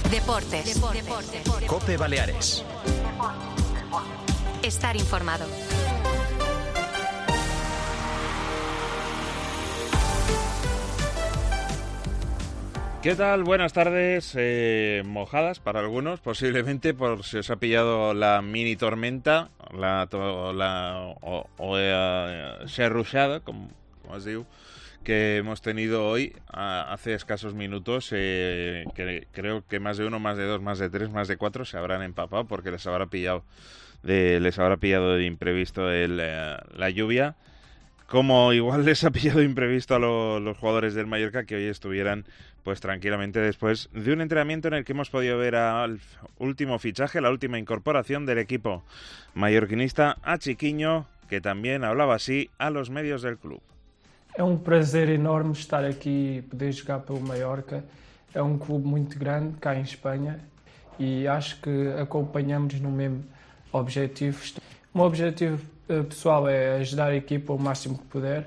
Deportes. COPE Baleares. Estar informado. ¿Qué tal? Buenas tardes. Mojadas para algunos, posiblemente por si os ha pillado la mini tormenta, la xerruixada, como es diu, que hemos tenido hoy, hace escasos minutos, que creo que más de uno, más de dos, más de tres, más de cuatro se habrán empapado porque les habrá pillado de imprevisto la lluvia. Como igual les ha pillado imprevisto a los jugadores del Mallorca, que hoy estuvieran pues tranquilamente después de un entrenamiento en el que hemos podido ver al último fichaje, la última incorporación del equipo mallorquinista, a Chiquiño, que también hablaba así a los medios del club. É prazer enorme estar aqui e poder jogar pelo Mallorca. É clube muito grande cá em Espanha e acho que acompanhamos no mesmo objetivo. O meu objetivo pessoal é ajudar a equipa o máximo que puder.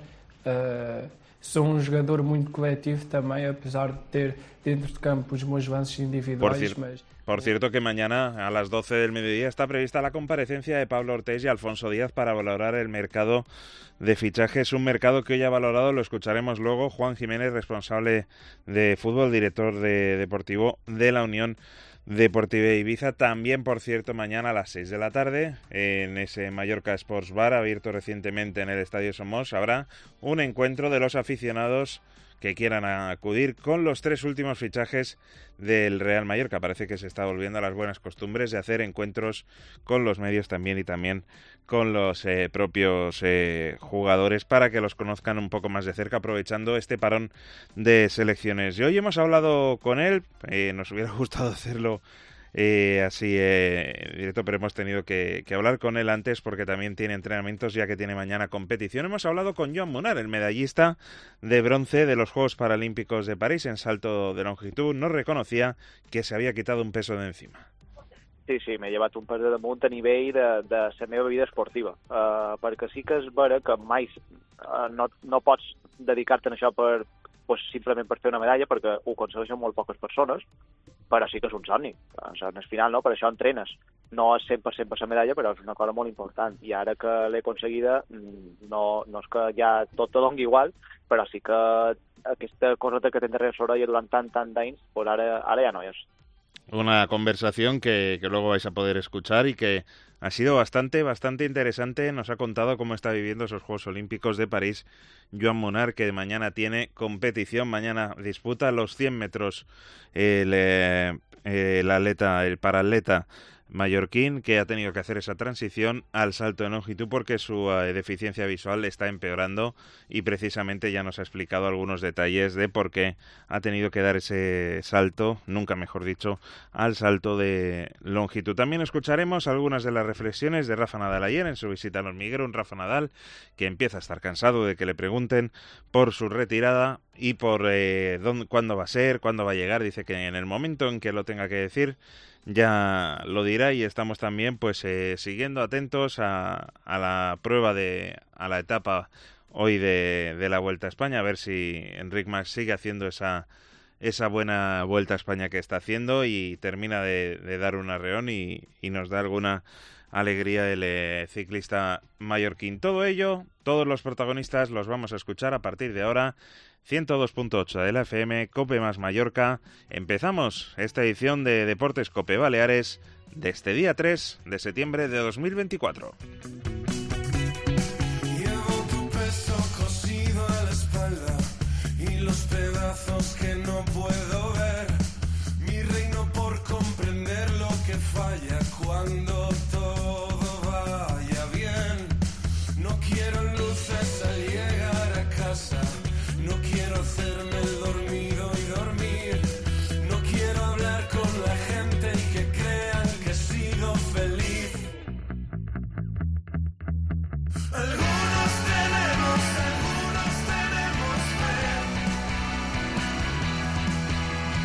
Sou jogador muito coletivo também, apesar de ter dentro de campo os meus lances individuais. Por cierto que mañana a las 12 del mediodía está prevista la comparecencia de Pablo Ortés y Alfonso Díaz para valorar el mercado de fichajes, un mercado que hoy ha valorado, lo escucharemos luego, Juan Jiménez, responsable de fútbol, director deportivo de la Unión Deportiva Ibiza. También, por cierto, mañana a las 6 de la tarde, en ese Mallorca Sports Bar, abierto recientemente en el Estadio Somos, habrá un encuentro de los aficionados que quieran acudir con los tres últimos fichajes del Real Mallorca. Parece que se está volviendo a las buenas costumbres de hacer encuentros con los medios también y también con los propios jugadores para que los conozcan un poco más de cerca, aprovechando este parón de selecciones. Y hoy hemos hablado con él, nos hubiera gustado hacerlo así directo, pero hemos tenido que hablar con él antes porque también tiene entrenamientos, ya que tiene mañana competición. Hemos hablado con Joan Munar, el medallista de bronce de los Juegos Paralímpicos de París en salto de longitud. Nos reconocía que se había quitado un peso de encima. Sí, m'he llevat un pes de damunt a nivell de la meva vida esportiva, perquè sí que és vera que mai no pots dedicar-te a això simplement per fer una medalla, perquè ho aconsegueixen molt poques persones, però sí que és un somni. Al final, no? Per això entrenes. No és 100% per la medalla, però és una cosa molt important. I ara que l'he aconseguida, no és que ja tot te doni igual, però sí que aquesta cosa que tens darrere l'orella durant tant d'anys, pues ara ja no és. Una conversación que luego vais a poder escuchar y que ha sido bastante interesante. Nos ha contado cómo está viviendo esos Juegos Olímpicos de París Joan Munar, que mañana tiene competición. Mañana disputa los 100 metros el paratleta mallorquín, que ha tenido que hacer esa transición al salto de longitud porque su deficiencia visual está empeorando, y precisamente ya nos ha explicado algunos detalles de por qué ha tenido que dar ese salto, nunca mejor dicho, al salto de longitud. También escucharemos algunas de las reflexiones de Rafa Nadal ayer en su visita al hormiguero, un Rafa Nadal que empieza a estar cansado de que le pregunten por su retirada y por cuándo va a ser, cuándo va a llegar. Dice que en el momento en que lo tenga que decir ya lo dirá, y estamos también pues siguiendo atentos a la prueba a la etapa hoy de la Vuelta a España, a ver si Enric Mas sigue haciendo esa buena Vuelta a España que está haciendo y termina de dar un arreón y nos da alguna alegría el ciclista mallorquín. Todo ello, todos los protagonistas los vamos a escuchar a partir de ahora. 102.8 de la FM, COPE más Mallorca. Empezamos esta edición de Deportes COPE Baleares de este día 3 de septiembre de 2024. Llevo tu peso cosido a la espalda y los pedazos que no puedo ver. Mi reino por comprender lo que falla cuando todo vaya bien. No quiero luces al llegar a casa. No quiero hacerme el dormido y dormir. No quiero hablar con la gente y que crean que he sido feliz. Algunos tenemos fe.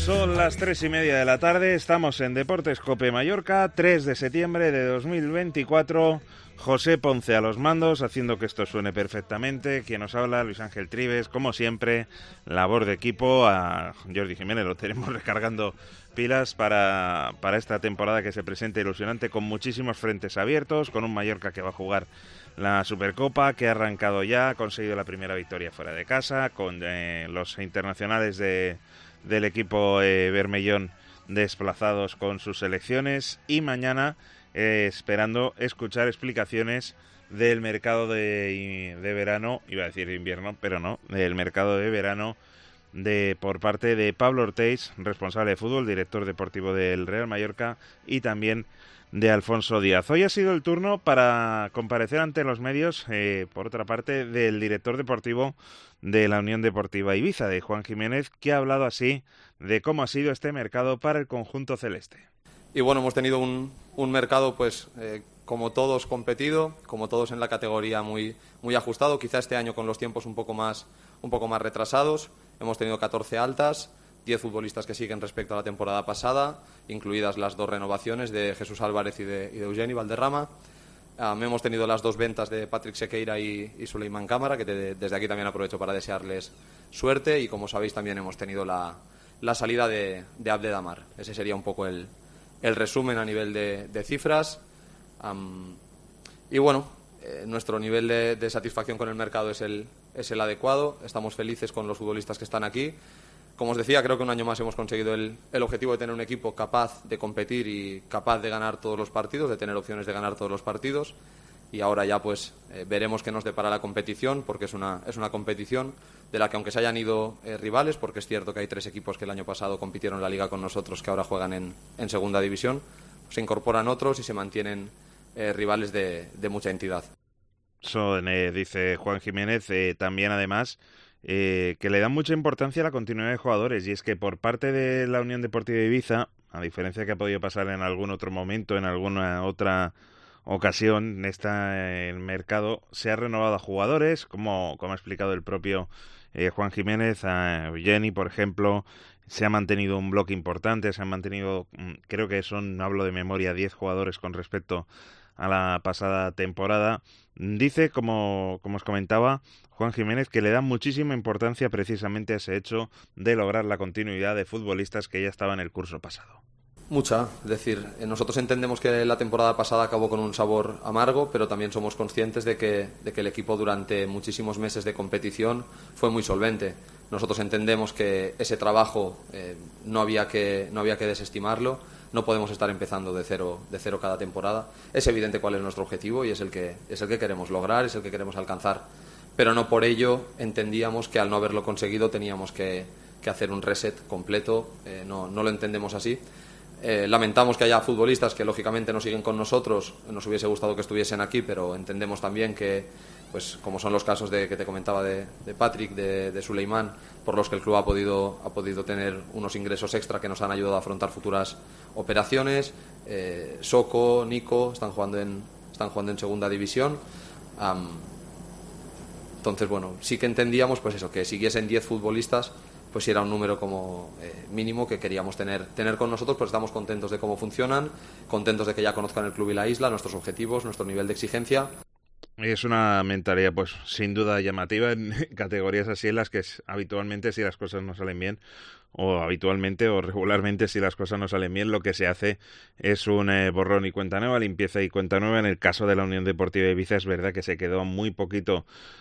Son las 3:30 de la tarde, estamos en Deportes Cope Mallorca, 3 de septiembre de 2024. José Ponce a los mandos, haciendo que esto suene perfectamente. Quien nos habla, Luis Ángel Trives, como siempre, labor de equipo. A Jordi Jiménez lo tenemos recargando pilas para esta temporada que se presenta ilusionante, con muchísimos frentes abiertos, con un Mallorca que va a jugar la Supercopa, que ha arrancado ya, ha conseguido la primera victoria fuera de casa, con los internacionales del equipo Bermellón desplazados con sus selecciones, y mañana esperando escuchar explicaciones del mercado de verano, iba a decir invierno, pero no, del mercado de verano por parte de Pablo Ortiz, responsable de fútbol, director deportivo del Real Mallorca, y también de Alfonso Díaz. Hoy ha sido el turno para comparecer ante los medios, por otra parte, del director deportivo de la Unión Deportiva Ibiza, de Juan Jiménez, que ha hablado así de cómo ha sido este mercado para el conjunto celeste. Y bueno, hemos tenido un mercado, pues, como todos competido, como todos en la categoría muy ajustado, quizá este año con los tiempos un poco más retrasados. Hemos tenido 14 altas, 10 futbolistas que siguen respecto a la temporada pasada, incluidas las 2 renovaciones de Jesús Álvarez y de Eugeni Valderrama. Hemos tenido las 2 ventas de Patrick Sequeira y Suleiman Cámara, que desde aquí también aprovecho para desearles suerte, y como sabéis también hemos tenido la salida de Abdedamar. Ese sería un poco el resumen a nivel de cifras. Y bueno, nuestro nivel de satisfacción con el mercado es el adecuado. Estamos felices con los futbolistas que están aquí. Como os decía, creo que un año más hemos conseguido el objetivo de tener un equipo capaz de competir y capaz de ganar todos los partidos, de tener opciones de ganar todos los partidos. Y ahora ya pues veremos qué nos depara la competición, porque es una competición de la que, aunque se hayan ido rivales, porque es cierto que hay 3 equipos que el año pasado compitieron en la Liga con nosotros, que ahora juegan en segunda división, pues se incorporan otros y se mantienen rivales de mucha entidad. Eso dice Juan Jiménez, también además que le dan mucha importancia a la continuidad de jugadores, y es que por parte de la Unión Deportiva Ibiza, a diferencia que ha podido pasar en algún otro momento, en alguna otra ocasión, el mercado se ha renovado a jugadores, como ha explicado el propio Juan Jiménez, a Eugeni, por ejemplo. Se ha mantenido un bloque importante, se han mantenido, creo que hablo de memoria, 10 jugadores con respecto a la pasada temporada. Dice, como os comentaba, Juan Jiménez, que le da muchísima importancia precisamente a ese hecho de lograr la continuidad de futbolistas que ya estaban el curso pasado. Mucha, es decir, nosotros entendemos que la temporada pasada acabó con un sabor amargo, pero también somos conscientes de que el equipo durante muchísimos meses de competición fue muy solvente. Nosotros entendemos que ese trabajo no había que desestimarlo. No podemos estar empezando de cero cada temporada. Es evidente cuál es nuestro objetivo y es el que queremos lograr, es el que queremos alcanzar. Pero no por ello entendíamos que al no haberlo conseguido teníamos que hacer un reset completo. No lo entendemos así. Lamentamos que haya futbolistas que lógicamente no siguen con nosotros. Nos hubiese gustado que estuviesen aquí, pero entendemos también que, pues como son los casos que te comentaba de Patrick, de Suleiman, por los que el club ha podido tener unos ingresos extra que nos han ayudado a afrontar futuras operaciones. Soko, Nico están jugando en segunda división. Entonces, bueno, sí que entendíamos pues eso, que siguiesen 10 futbolistas, pues si era un número como mínimo que queríamos tener con nosotros, pues estamos contentos de cómo funcionan, contentos de que ya conozcan el club y la isla, nuestros objetivos, nuestro nivel de exigencia. Es una mentalidad, pues sin duda llamativa en categorías así en las que habitualmente, si las cosas no salen bien, o regularmente si las cosas no salen bien, lo que se hace es un borrón y cuenta nueva, limpieza y cuenta nueva. En el caso de la Unión Deportiva Ibiza es verdad que se quedó muy poquito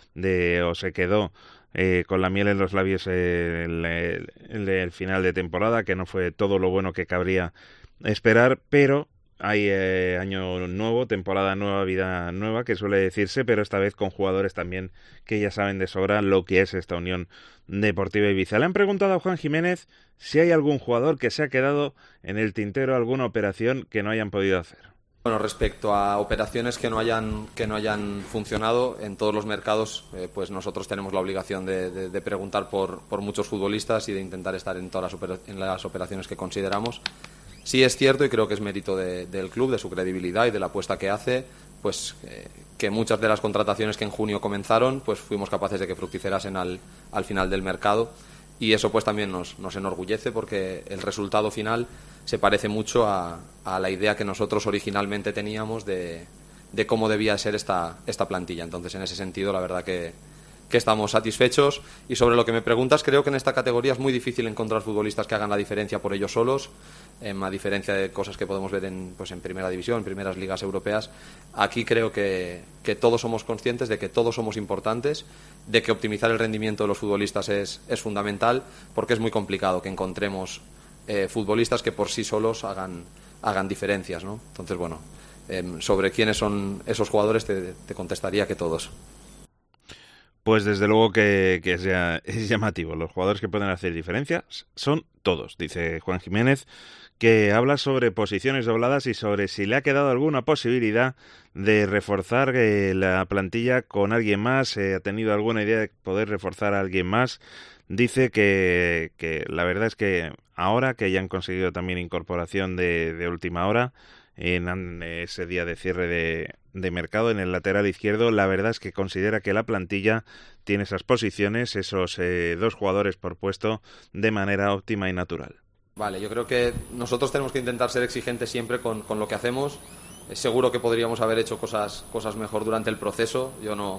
con la miel en los labios el final de temporada, que no fue todo lo bueno que cabría esperar, pero hay año nuevo, temporada nueva, vida nueva, que suele decirse, pero esta vez con jugadores también que ya saben de sobra lo que es esta Unión Deportiva Ibiza. Le han preguntado a Juan Jiménez si hay algún jugador que se ha quedado en el tintero, alguna operación que no hayan podido hacer. Bueno, respecto a operaciones que no hayan funcionado en todos los mercados, pues nosotros tenemos la obligación de preguntar por muchos futbolistas y de intentar estar en todas las operaciones que consideramos. Sí es cierto, y creo que es mérito del club, de su credibilidad y de la apuesta que hace, pues que muchas de las contrataciones que en junio comenzaron, pues fuimos capaces de que fructiferasen al final del mercado. y eso pues también nos enorgullece porque el resultado final se parece mucho a la idea que nosotros originalmente teníamos de cómo debía ser esta plantilla. Entonces, en ese sentido, la verdad que estamos satisfechos. Y sobre lo que me preguntas, creo que en esta categoría es muy difícil encontrar futbolistas que hagan la diferencia por ellos solos, a diferencia de cosas que podemos ver en primera división, en primeras ligas europeas. Aquí creo que todos somos conscientes de que todos somos importantes, de que optimizar el rendimiento de los futbolistas es fundamental, porque es muy complicado que encontremos futbolistas que por sí solos hagan diferencias, ¿no? Entonces, bueno, sobre quiénes son esos jugadores te contestaría que todos. Pues desde luego que es llamativo. Los jugadores que pueden hacer diferencias son todos, dice Juan Jiménez, que habla sobre posiciones dobladas y sobre si le ha quedado alguna posibilidad de reforzar la plantilla con alguien más, ha tenido alguna idea de poder reforzar a alguien más. Dice que la verdad es que ahora que ya han conseguido también incorporación de última hora, en ese día de cierre de mercado en el lateral izquierdo, la verdad es que considera que la plantilla tiene esas posiciones, esos 2 jugadores por puesto, de manera óptima y natural. Vale, yo creo que nosotros tenemos que intentar ser exigentes siempre con lo que hacemos. Seguro que podríamos haber hecho cosas mejor durante el proceso. Yo no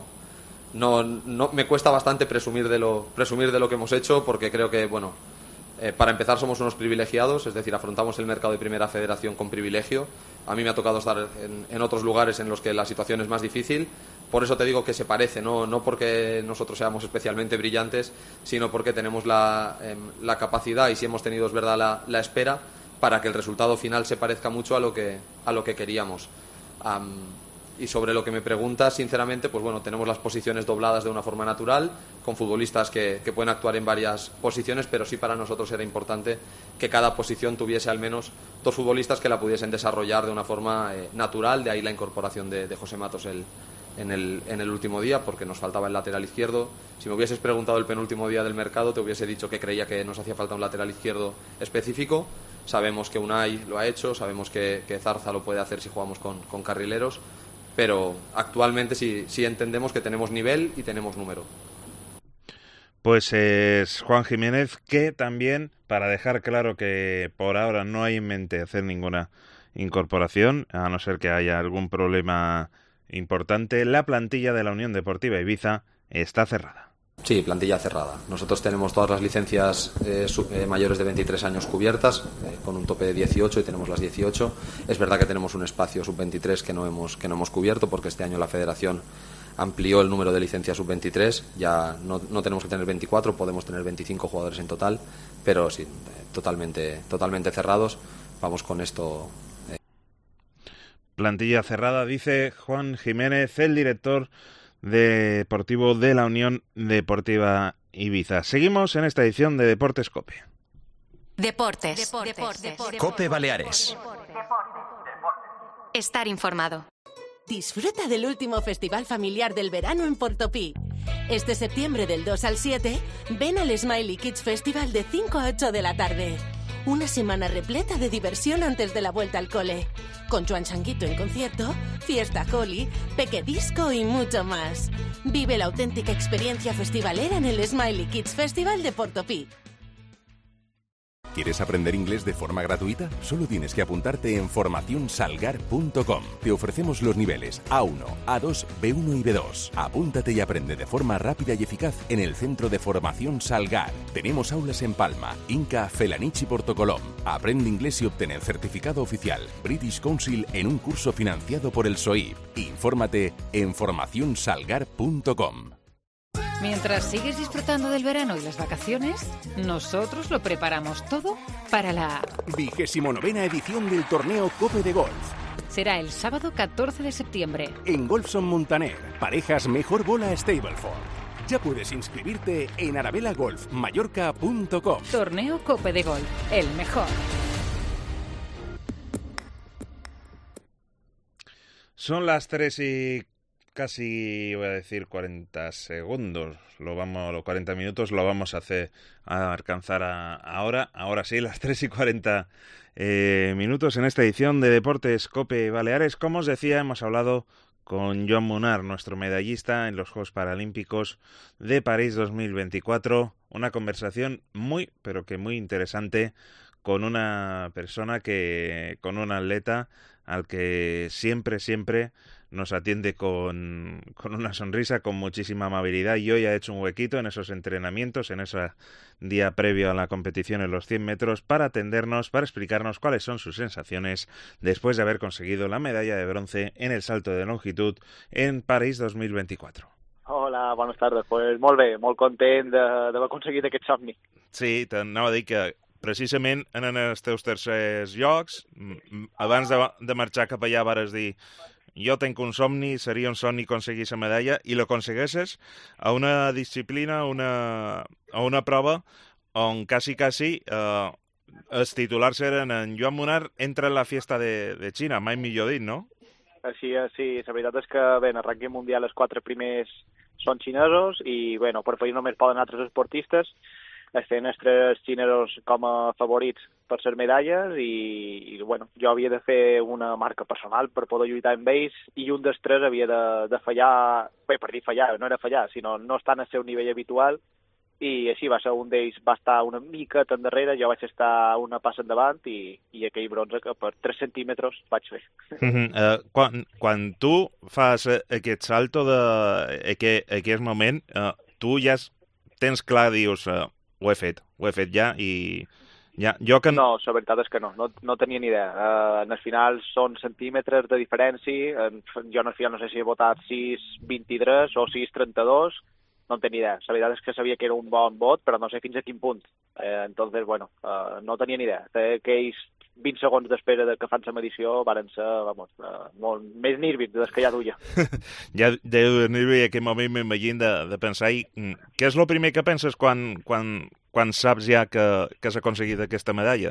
me cuesta bastante presumir de lo que hemos hecho, porque creo que, bueno, para empezar somos unos privilegiados, es decir, afrontamos el mercado de Primera Federación con privilegio. A mí me ha tocado estar en otros lugares en los que la situación es más difícil. Por eso te digo que se parece, no porque nosotros seamos especialmente brillantes, sino porque tenemos la capacidad, y si hemos tenido, es verdad, la espera, para que el resultado final se parezca mucho a lo que queríamos. Y sobre lo que me preguntas, sinceramente, pues bueno, tenemos las posiciones dobladas de una forma natural, con futbolistas que pueden actuar en varias posiciones, pero sí para nosotros era importante que cada posición tuviese al menos 2 futbolistas que la pudiesen desarrollar de una forma natural. De ahí la incorporación de José Matos en el último día, porque nos faltaba el lateral izquierdo. Si me hubieses preguntado el penúltimo día del mercado, te hubiese dicho que creía que nos hacía falta un lateral izquierdo específico. Sabemos que Unai lo ha hecho, sabemos que Zarza lo puede hacer si jugamos con carrileros, pero actualmente sí entendemos que tenemos nivel y tenemos número. Pues es Juan Jiménez, que también, para dejar claro que por ahora no hay en mente hacer ninguna incorporación, a no ser que haya algún problema importante, la plantilla de la Unión Deportiva Ibiza está cerrada. Sí, plantilla cerrada. Nosotros tenemos todas las licencias mayores de 23 años cubiertas, con un tope de 18, y tenemos las 18. Es verdad que tenemos un espacio sub-23 que no hemos cubierto, porque este año la Federación amplió el número de licencias sub-23. Ya no tenemos que tener 24, podemos tener 25 jugadores en total, pero sí, totalmente cerrados. Vamos con esto. Plantilla cerrada, dice Juan Jiménez, el director deportivo de la Unión Deportiva Ibiza. Seguimos en esta edición de Deportes COPE. Deportes. COPE Baleares. Estar informado. Disfruta del último festival familiar del verano en Portopí. Este septiembre, del 2 al 7, ven al Smiley Kids Festival de 5 a 8 de la tarde. Una semana repleta de diversión antes de la vuelta al cole. Con Joan Changuito en concierto, Fiesta Holly, Peque Disco y mucho más. Vive la auténtica experiencia festivalera en el Smiley Kids Festival de Portopí. ¿Quieres aprender inglés de forma gratuita? Solo tienes que apuntarte en formacionsalgar.com. Te ofrecemos los niveles A1, A2, B1 y B2. Apúntate y aprende de forma rápida y eficaz en el Centro de Formación Salgar. Tenemos aulas en Palma, Inca, Felanich y Portocolom. Aprende inglés y obtén el certificado oficial British Council en un curso financiado por el SOIP. Infórmate en formacionsalgar.com. Mientras sigues disfrutando del verano y las vacaciones, nosotros lo preparamos todo para la 29ª edición del torneo COPE de Golf. Será el sábado 14 de septiembre. En Golfson Montaner, parejas mejor bola Stableford. Ya puedes inscribirte en arabelagolfmallorca.com. Torneo COPE de Golf, el mejor. Son las 3 y casi, voy a decir, 40 segundos. 40 minutos lo vamos a alcanzar ahora. Ahora sí, las 3 y 40 minutos en esta edición de Deportes COPE Baleares. Como os decía, hemos hablado con Joan Munar, nuestro medallista en los Juegos Paralímpicos de París 2024. Una conversación muy, pero que muy interesante con una persona con un atleta al que siempre nos atiende con una sonrisa, con muchísima amabilidad, y hoy ha hecho un huequito en esos entrenamientos, en ese día previo a la competición en los 100 metros, para atendernos, para explicarnos cuáles son sus sensaciones después de haber conseguido la medalla de bronce en el salto de longitud en París 2024. Hola, bones tardes. Pues molt bé, molt content d'haver aconseguit aquest somni. Sí, t'anava a dir que precisament en els teus tercers llocs, abans de marxar cap allà, vares dir: jo tenc un somni, seria un somni aconseguir la medalla, i l'aconsegueixes a una disciplina, a una prova on quasi els titulars eren en Joan Munar entra en la fiesta de Xina, mai millor dit, no? Així, sí, la veritat és que, bé, en el rànquing mundial els 4 primers són xinesos i, bueno, per París només poden altres esportistes. Estem els 3 xinesos com a favorits per ser medalles i, bueno, jo havia de fer una marca personal per poder lluitar amb ells i un dels 3 havia de fallar, bé, per dir fallar, no era fallar, sinó no estar en el seu nivell habitual, i així va ser. Un d'ells va estar una mica tan darrere, jo vaig estar una passa endavant i aquell bronze que per 3 centímetres vaig fer. Quan tu fas aquest salto aquest moment, tu ja tens clar, dius, ho he fet ja, i ja, jo que... No, la veritat és que no tenia ni idea. En el final són centímetres de diferència, jo en el final no sé si he votat 6,23 o 6,32, no en tenia idea. La veritat és que sabia que era un bon vot, però no sé fins a quin punt. Entonces, bueno, no tenia ni idea. Aquells 20 segons després que fan la medició varen ser, molt més nervis des que ja duia. Ja deu de nervi aquell moment, m'imagino, de pensar, què és el primer que penses quan saps ja que has aconseguit aquesta medalla?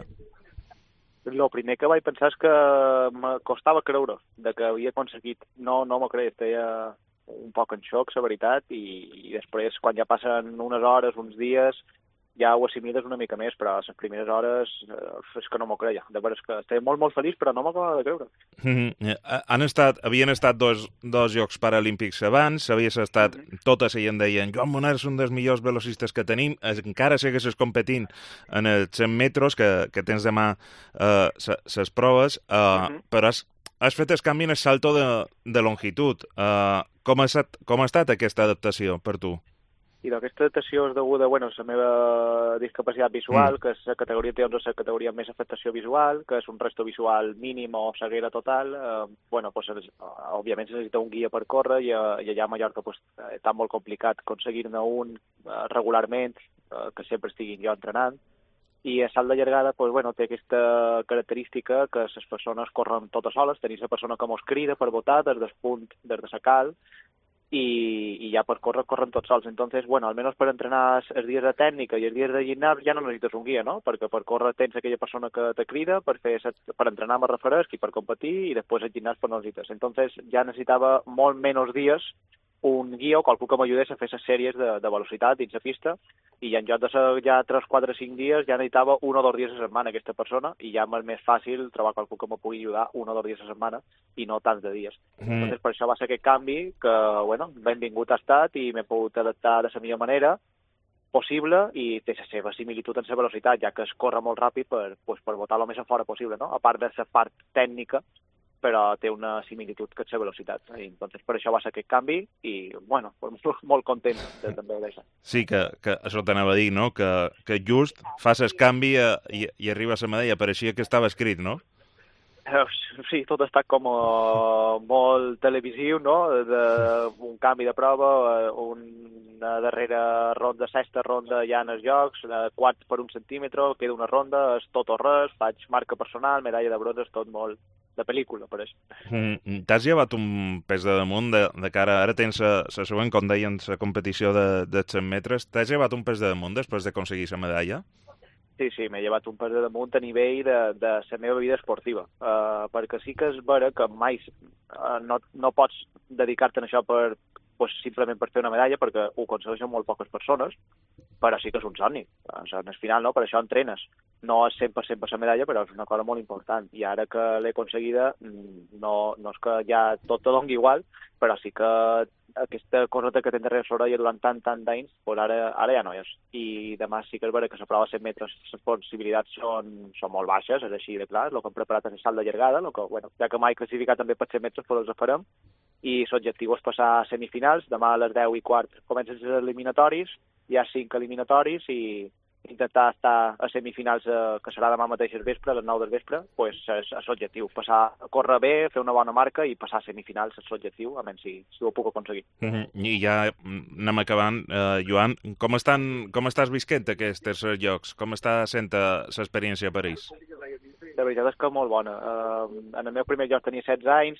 El primer que vaig pensar és que me costava creure de que havia aconseguit. No m'ho creia, estava un poc en xoc, la veritat, i després, quan ja passen unes hores, uns dies, ja ho assimiles una mica més, però a les primeres hores és que no m'ho creia. De veres que estava molt, molt feliç, però no m'ho acabava de creure. Havien estat dos Jocs Paralímpics abans, havies estat, totes ell en deien, Joan Munar és un dels millors velocistes que tenim, encara segueixes competint en els 100 metres, que tens demà les proves, però has fet el canvi en el salto de longitud. Com ha estat aquesta adaptació per tu? I aquesta adaptació és deguda a la meva discapacitat visual, que és la categoria T11, la categoria amb més afectació visual, que és un resto visual mínim o ceguera total. Òbviament se necessita un guia per córrer i allà a Mallorca està molt complicat aconseguir-ne un regularment, que sempre estigui jo entrenant. I a salt de llargada té aquesta característica que les persones corren totes soles, tenim la persona que mos crida per votar des del punt, des de la cal, i ja per córrer corren tots sols. Entonces, almenys per entrenar els dies de tècnica i els dies de gimnàs ja no necessites un guia, no? Perquè per córrer tens aquella persona que te crida per entrenar amb refresc i per competir, i després el gimnàs no necessites. Entonces ja necessitava molt menys dies un guia o qualcú que m'ajudés a fer les sèries de velocitat dins la pista, i en lloc de ser ja 3, 4, 5 dies ja necessitava 1 o 2 dies a la setmana aquesta persona, i ja m'és més fàcil trobar qualcú que me pugui ajudar 1 o 2 dies a la setmana i no tants de dies. Entonces, per això va ser aquest canvi que, benvingut ha estat, i m'he pogut adaptar de la millor manera possible, i té la seva similitud en la velocitat, ja que es corre molt ràpid per botar el més a fora possible, no? A part de la part tècnica, però té una similitud que és la velocitat. I, entonces, per això va ser aquest canvi i, molt content també d'això. Sí, que això t'anava a dir, no? Que just fas el canvi i arriba a la medalla, pareixia que estava escrit, no? Sí, tot ha estat com molt televisiu, no? Un canvi de prova, una darrera ronda, 6ª ronda ja en els jocs, quart per 1 centímetre, queda una ronda, és tot o res, faig marca personal, medalla de bronze, és tot molt de pel·lícula, per això. T'has llevat un pes de damunt de cara... Ara tens la següent, com deien, la competició de 100 metres. T'has llevat un pes de damunt després d'aconseguir la medalla? Sí, m'he llevat un pes de damunt a nivell de la meva vida esportiva, perquè sí que és vera que mai no pots dedicar-te a això per pues, simplement per fer una medalla, perquè ho aconsegueixen molt poques persones, però sí que és un somni. En el final, no? Per això entrenes. No és 100% per la medalla, però és una cosa molt important. I ara que l'he aconseguida, no és que ja tot te doni igual, però sí que aquesta coseta que tens darrere l'orella durant tant d'anys, pues ara ja no és. I demà sí que és vera que la prova de 100 metres les possibilitats són molt baixes, és així de clar. El que hem preparat és el salt de llargada, ja que mai classificat també per 100 metres, però els farem. I l'objectiu és passar a semifinals. Demà a les 10:15 comencen els eliminatoris, hi ha 5 eliminatoris i intentar estar a semifinals, que serà demà mateix al vespre, a les 9 del vespre, pues és l'objectiu. Passar a córrer bé, fer una bona marca i passar a semifinals és l'objectiu, a menys si ho puc aconseguir. I ja anem acabant. Joan, com estàs visquent aquests tercers llocs? Com està sent l'experiència a París? La veritat és que molt bona. En el meu primer lloc tenia 16 anys,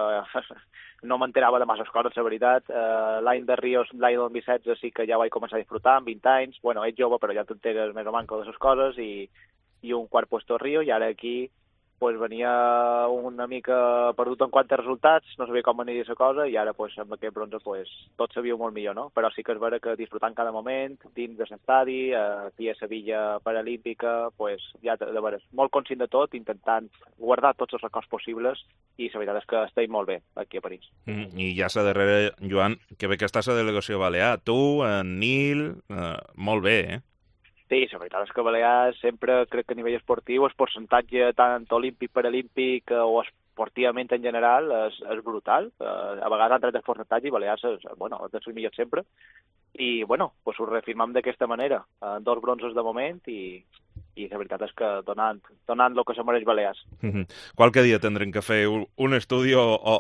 no m'enterava de masses coses, la veritat. L'any de Rio, l'any 2016, sí que ja vaig començar a disfrutar, amb 20 anys. Bueno, ets jove, però ja t'enteres més o manco de les coses, i un quart puesto a Rio, i ara aquí pues, venia una mica perdut en quant a resultats, no sabia com aniria la cosa, i ara pues, amb aquest bronze pues, tot sabia molt millor, no? Però sí que és vera que disfrutant cada moment, dins de l'estadi, aquí a Sevilla Paralímpica, pues, ja de veres, molt conscient de tot, intentant guardar tots els records possibles, i la veritat és que estic molt bé aquí a París. I ja a darrere, Joan, que bé que estàs a delegació balear. Tu, en Nil, molt bé, eh? Sí, la veritat és que Balears sempre crec que a nivell esportiu el percentatge tant olímpic, paralímpic o esportivament en general és brutal. A vegades han tret el percentatge i Balears és dels millors sempre. I, pues ho reafirmam d'aquesta manera. 2 bronzes de moment i la veritat és que donant el que se mereix Balears. Qualque dia tindrem que fer un estudi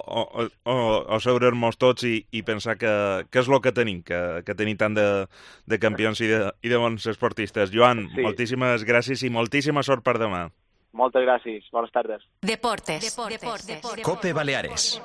o seure'ns tots i pensar que és el que tenim, que tenim tant de campions i de bons esportistes. Joan, sí. Moltíssimes gràcies i moltíssima sort per demà. Moltes gràcies. Bones tardes. Deportes. COPE Baleares.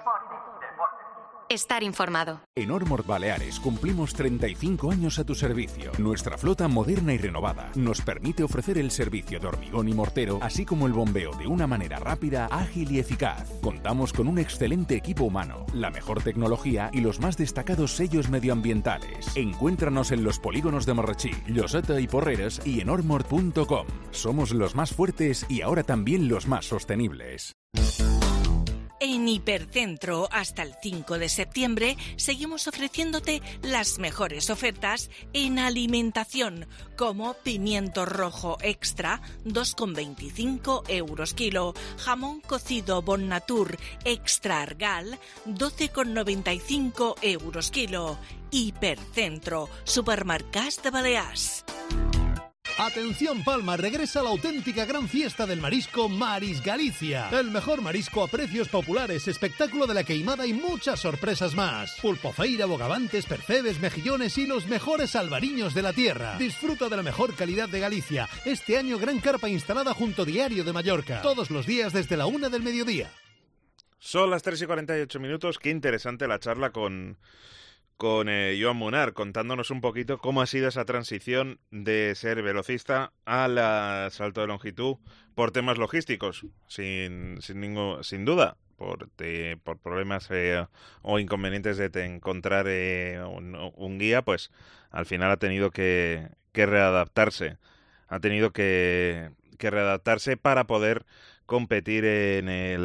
Estar informado. En Ormord Baleares cumplimos 35 años a tu servicio. Nuestra flota moderna y renovada nos permite ofrecer el servicio de hormigón y mortero, así como el bombeo de una manera rápida, ágil y eficaz. Contamos con un excelente equipo humano, la mejor tecnología y los más destacados sellos medioambientales. Encuéntranos en los polígonos de Morrachí, Lloseta y Porreres y en ormord.com. Somos los más fuertes y ahora también los más sostenibles. En Hipercentro, hasta el 5 de septiembre, seguimos ofreciéndote las mejores ofertas en alimentación, como pimiento rojo extra, 2,25 € kilo, jamón cocido Bon Natur extra Argal, 12,95 € kilo. Hipercentro, supermercats de Balears. Atención Palma, regresa la auténtica gran fiesta del marisco Maris Galicia. El mejor marisco a precios populares, espectáculo de la queimada y muchas sorpresas más. Pulpofeira, bogavantes, percebes, mejillones y los mejores albariños de la tierra. Disfruta de la mejor calidad de Galicia. Este año gran carpa instalada junto Diario de Mallorca. Todos los días desde la 1 del mediodía. Son las 3:48. Qué interesante la charla con Joan Munar, contándonos un poquito cómo ha sido esa transición de ser velocista al salto de longitud por temas logísticos, sin duda, por problemas o inconvenientes de encontrar un guía, pues al final ha tenido que readaptarse. Ha tenido que readaptarse para poder competir en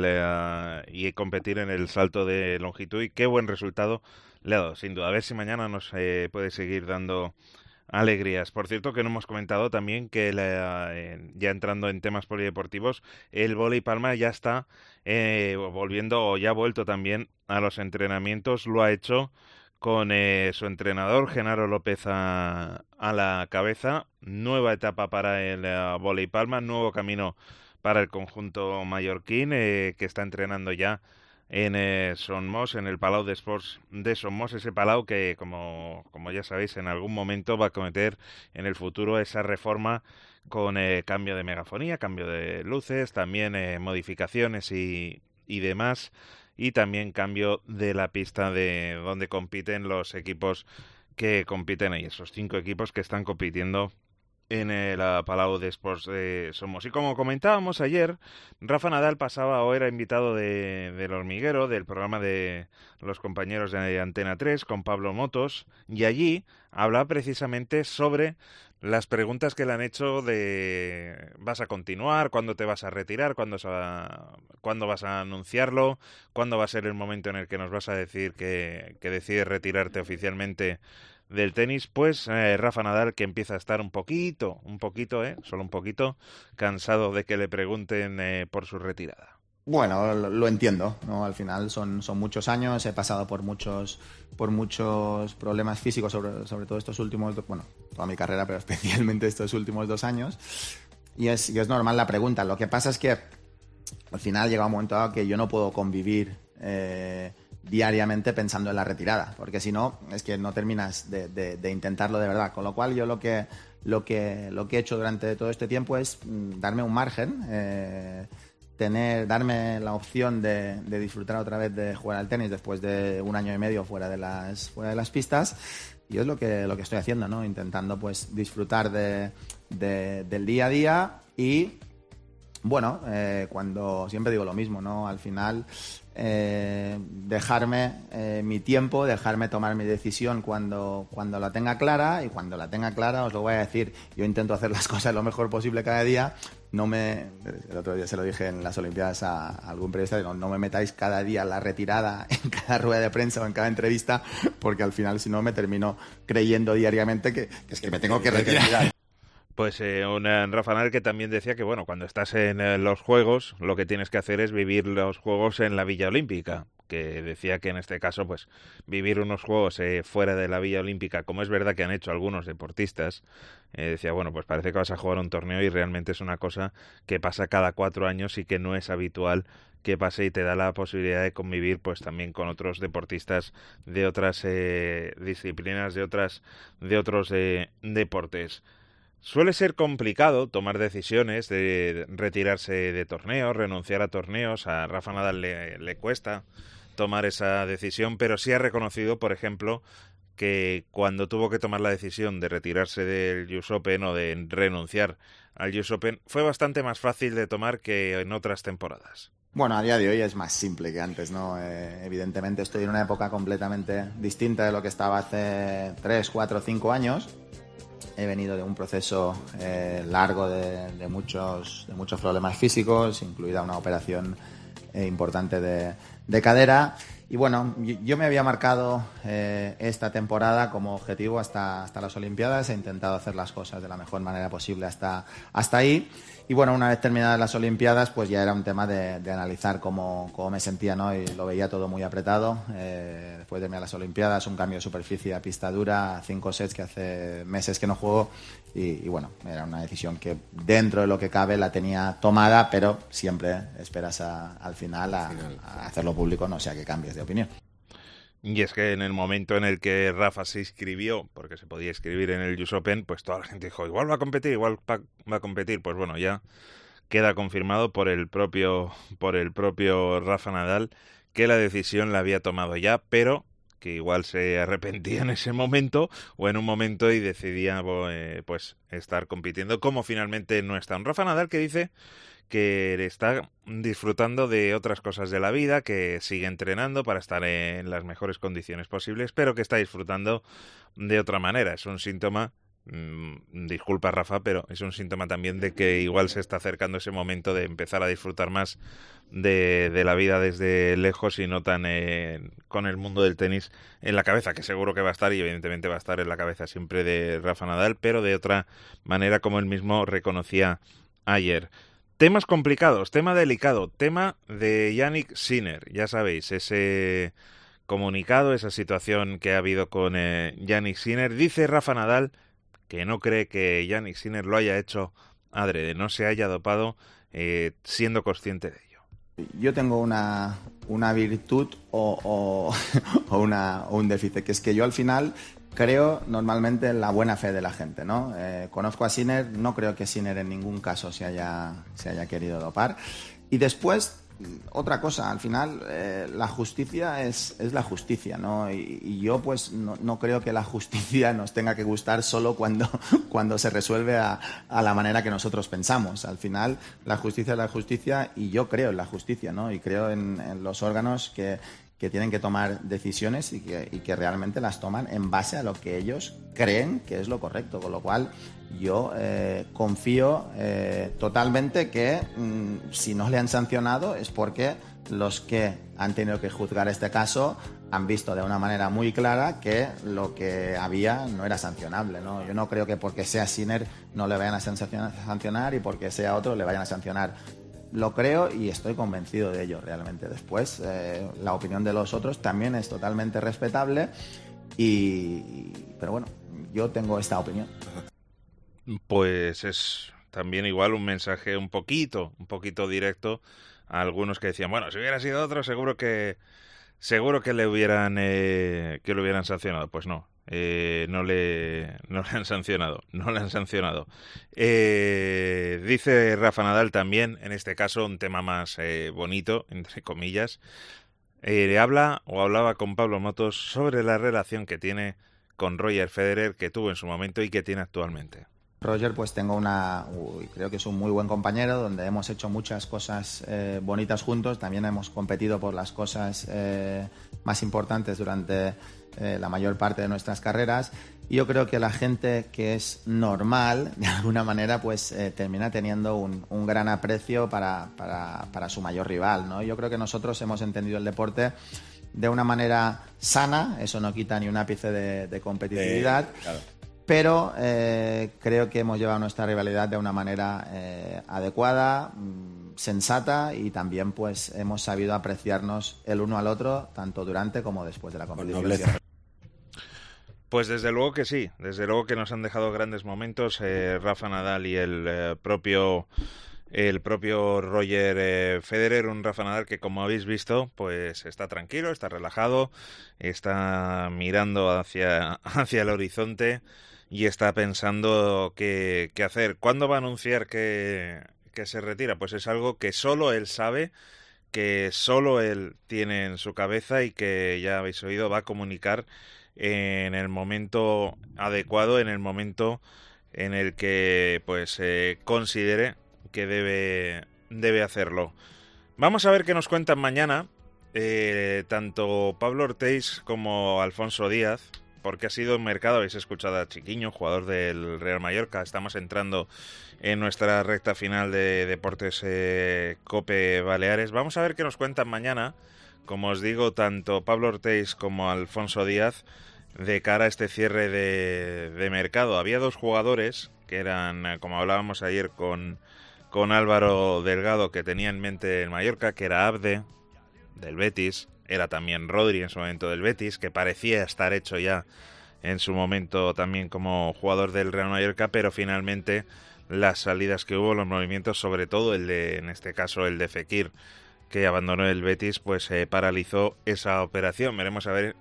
el salto de longitud, y qué buen resultado le ha dado, sin duda. A ver si mañana nos puede seguir dando alegrías. Por cierto, que no hemos comentado también que ya entrando en temas polideportivos, el Vóley Palma ya está volviendo, o ya ha vuelto también a los entrenamientos. Lo ha hecho con su entrenador, Genaro López, a la cabeza. Nueva etapa para el Vóley Palma, nuevo camino para el conjunto mallorquín, que está entrenando ya en Son Mos, en el Palau d'Esports de Son Mos, ese palau que, como ya sabéis, en algún momento va a cometer en el futuro esa reforma con cambio de megafonía, cambio de luces, también modificaciones y demás, y también cambio de la pista de donde compiten los equipos que compiten ahí, esos 5 equipos que están compitiendo en el Palau de Sports de Somos. Y como comentábamos ayer, Rafa Nadal pasaba o era invitado del Hormiguero, del programa de los compañeros de Antena 3, con Pablo Motos, y allí hablaba precisamente sobre las preguntas que le han hecho de ¿vas a continuar? ¿Cuándo te vas a retirar? ¿Cuándo vas a anunciarlo? ¿Cuándo va a ser el momento en el que nos vas a decir que decides retirarte oficialmente del tenis? Pues Rafa Nadal, que empieza a estar un poquito, solo un poquito, cansado de que le pregunten por su retirada. Bueno, lo entiendo, ¿no? Al final son muchos años, he pasado por muchos problemas físicos, sobre todo estos últimos, toda mi carrera, pero especialmente estos últimos 2 años, y es normal la pregunta. Lo que pasa es que al final llega un momento dado que yo no puedo convivir diariamente pensando en la retirada, porque si no, es que no terminas de intentarlo de verdad. Con lo cual yo lo que he hecho durante todo este tiempo es darme un margen, darme la opción de disfrutar otra vez de jugar al tenis después de 1 año y medio fuera de las pistas, y es lo que estoy haciendo, ¿no? Intentando pues disfrutar del día a día y bueno, cuando siempre digo lo mismo, ¿no? Al final dejarme mi tiempo, dejarme tomar mi decisión cuando la tenga clara, y cuando la tenga clara os lo voy a decir. Yo intento hacer las cosas lo mejor posible cada día. El otro día se lo dije en las Olimpiadas a algún periodista, digo, no me metáis cada día la retirada en cada rueda de prensa o en cada entrevista, porque al final si no me termino creyendo diariamente que es que me tengo que retirar. Pues un Rafa Nadal que también decía que, bueno, cuando estás en los Juegos, lo que tienes que hacer es vivir los Juegos en la Villa Olímpica, que decía que en este caso, pues, vivir unos Juegos fuera de la Villa Olímpica, como es verdad que han hecho algunos deportistas, decía, bueno, pues parece que vas a jugar un torneo y realmente es una cosa que pasa cada 4 años y que no es habitual que pase, y te da la posibilidad de convivir pues también con otros deportistas de otras disciplinas, de otros deportes. Suele ser complicado tomar decisiones de retirarse de torneos, renunciar a torneos. A Rafa Nadal le cuesta tomar esa decisión, pero sí ha reconocido, por ejemplo, que cuando tuvo que tomar la decisión de retirarse del US Open o de renunciar al US Open fue bastante más fácil de tomar que en otras temporadas. Bueno, a día de hoy es más simple que antes, ¿no? Evidentemente estoy en una época completamente distinta de lo que estaba hace 3, 4, 5 años. He venido de un proceso largo de muchos problemas físicos, incluida una operación importante de cadera. Y bueno, yo me había marcado esta temporada como objetivo hasta las Olimpiadas. He intentado hacer las cosas de la mejor manera posible hasta ahí. Y bueno, una vez terminadas las Olimpiadas, pues ya era un tema de analizar cómo me sentía, ¿no? Y lo veía todo muy apretado. Después de terminar las Olimpiadas, un cambio de superficie a pista dura, 5 sets que hace meses que no juego. Y bueno, era una decisión que dentro de lo que cabe la tenía tomada, pero siempre esperas al final a hacerlo público, no sea que cambies de opinión. Y es que en el momento en el que Rafa se inscribió, porque se podía inscribir en el US Open, pues toda la gente dijo, igual va a competir. Pues bueno, ya queda confirmado por el propio Rafa Nadal que la decisión la había tomado ya, pero que igual se arrepentía en ese momento o en un momento y decidía pues estar compitiendo, como finalmente no está. Un Rafa Nadal que dice que está disfrutando de otras cosas de la vida, que sigue entrenando para estar en las mejores condiciones posibles, pero que está disfrutando de otra manera. Es un síntoma, disculpa Rafa, pero es un síntoma también de que igual se está acercando ese momento de empezar a disfrutar más de la vida desde lejos y no tan con el mundo del tenis en la cabeza, que seguro que va a estar, y evidentemente va a estar en la cabeza siempre de Rafa Nadal, pero de otra manera, como él mismo reconocía ayer. Temas complicados, tema delicado, tema de Jannik Sinner. Ya sabéis, ese comunicado, esa situación que ha habido con Jannik Sinner. Dice Rafa Nadal que no cree que Jannik Sinner lo haya hecho adrede, no se haya dopado siendo consciente de ello. Yo tengo una virtud o un déficit, que es que yo al final creo normalmente en la buena fe de la gente, ¿no? Conozco a Sinner, no creo que Sinner en ningún caso se haya querido dopar. Y después otra cosa, al final la justicia es la justicia, ¿no? Y yo pues no creo que la justicia nos tenga que gustar solo cuando se resuelve a la manera que nosotros pensamos. Al final la justicia es la justicia y yo creo en la justicia, ¿no? Y creo en los órganos que tienen que tomar decisiones y que realmente las toman en base a lo que ellos creen que es lo correcto, con lo cual yo confío totalmente que si no le han sancionado es porque los que han tenido que juzgar este caso han visto de una manera muy clara que lo que había no era sancionable, ¿no? Yo no creo que porque sea Sinner no le vayan a sancionar y porque sea otro le vayan a sancionar. Lo creo y estoy convencido de ello realmente. Después, la opinión de los otros también es totalmente respetable, pero bueno, yo tengo esta opinión. Pues es también igual un mensaje un poquito directo a algunos que decían, bueno, si hubiera sido otro seguro que le hubieran sancionado. Pues no. No le han sancionado. Dice Rafa Nadal también, en este caso, un tema más bonito, entre comillas. Hablaba con Pablo Motos sobre la relación que tiene con Roger Federer, que tuvo en su momento y que tiene actualmente. Roger, pues creo que es un muy buen compañero, donde hemos hecho muchas cosas bonitas juntos. También hemos competido por las cosas más importantes durante la mayor parte de nuestras carreras. Y yo creo que la gente que es normal, de alguna manera, pues termina teniendo un gran aprecio para su mayor rival, ¿no? Yo creo que nosotros hemos entendido el deporte de una manera sana, eso no quita ni un ápice de competitividad. Claro. Pero creo que hemos llevado nuestra rivalidad de una manera adecuada, sensata, y también pues hemos sabido apreciarnos el uno al otro tanto durante como después de la competición. Pues desde luego que sí, desde luego que nos han dejado grandes momentos Rafa Nadal y el propio Roger Federer, un Rafa Nadal que, como habéis visto, pues está tranquilo, está relajado, está mirando hacia el horizonte y está pensando qué hacer. ¿Cuándo va a anunciar que se retira? Pues es algo que solo él sabe, que solo él tiene en su cabeza y que, ya habéis oído, va a comunicar en el momento adecuado, en el momento en el que pues considere que debe hacerlo. Vamos a ver qué nos cuentan mañana tanto Pablo Ortiz como Alfonso Díaz, porque ha sido un mercado, habéis escuchado a Chiquiño, jugador del Real Mallorca. Estamos entrando en nuestra recta final de Deportes Cope Baleares. Vamos a ver qué nos cuentan mañana, como os digo, tanto Pablo Ortiz como Alfonso Díaz, de cara a este cierre de mercado. Había dos jugadores que eran, como hablábamos ayer con Álvaro Delgado, que tenía en mente el Mallorca, que era Abde, del Betis, era también Rodri en su momento del Betis, que parecía estar hecho ya en su momento también como jugador del Real Mallorca, pero finalmente las salidas que hubo, los movimientos, sobre todo en este caso el de Fekir, que abandonó el Betis, pues paralizó esa operación. Veremos a ver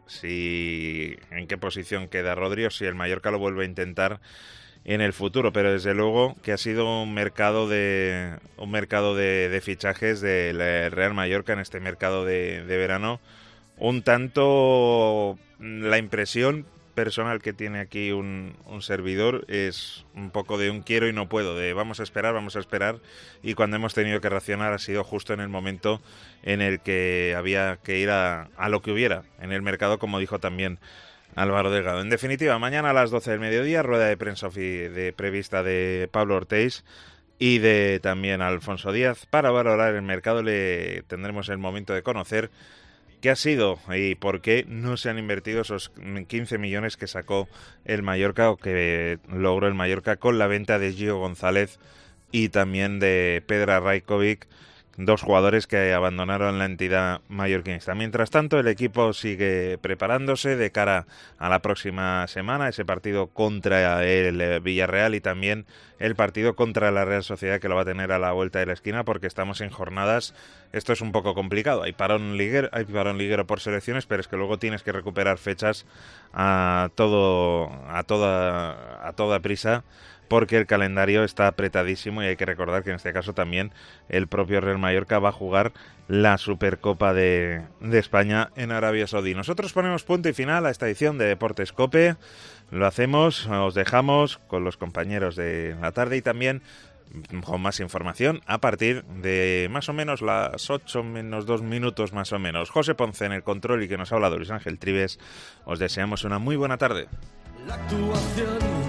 en qué posición queda Rodri o si el Mallorca lo vuelve a intentar en el futuro, pero desde luego que ha sido un mercado de fichajes del Real Mallorca en este mercado de verano. Un tanto, la impresión personal que tiene aquí un servidor es un poco de un quiero y no puedo, de vamos a esperar, y cuando hemos tenido que reaccionar ha sido justo en el momento en el que había que ir a lo que hubiera en el mercado, como dijo también Álvaro Delgado. En definitiva, mañana a las 12 del mediodía, rueda de prensa prevista de Pablo Ortiz y de también Alfonso Díaz. Para valorar el mercado le tendremos el momento de conocer qué ha sido y por qué no se han invertido esos 15 millones que sacó el Mallorca o que logró el Mallorca con la venta de Gio González y también de Pedra Rajkovic, dos jugadores que abandonaron la entidad mallorquinista. Mientras tanto, el equipo sigue preparándose de cara a la próxima semana, ese partido contra el Villarreal y también el partido contra la Real Sociedad, que lo va a tener a la vuelta de la esquina, porque estamos en jornadas. Esto es un poco complicado. Hay parón liguero por selecciones, pero es que luego tienes que recuperar fechas a toda prisa porque el calendario está apretadísimo y hay que recordar que en este caso también el propio Real Mallorca va a jugar la Supercopa de España en Arabia Saudí. Nosotros ponemos punto y final a esta edición de Deportes COPE. Lo hacemos, os dejamos con los compañeros de la tarde y también con más información a partir de más o menos las 8 menos 2 minutos más o menos. José Ponce en el control y que nos ha hablado Luis Ángel Trives. Os deseamos una muy buena tarde. La actuación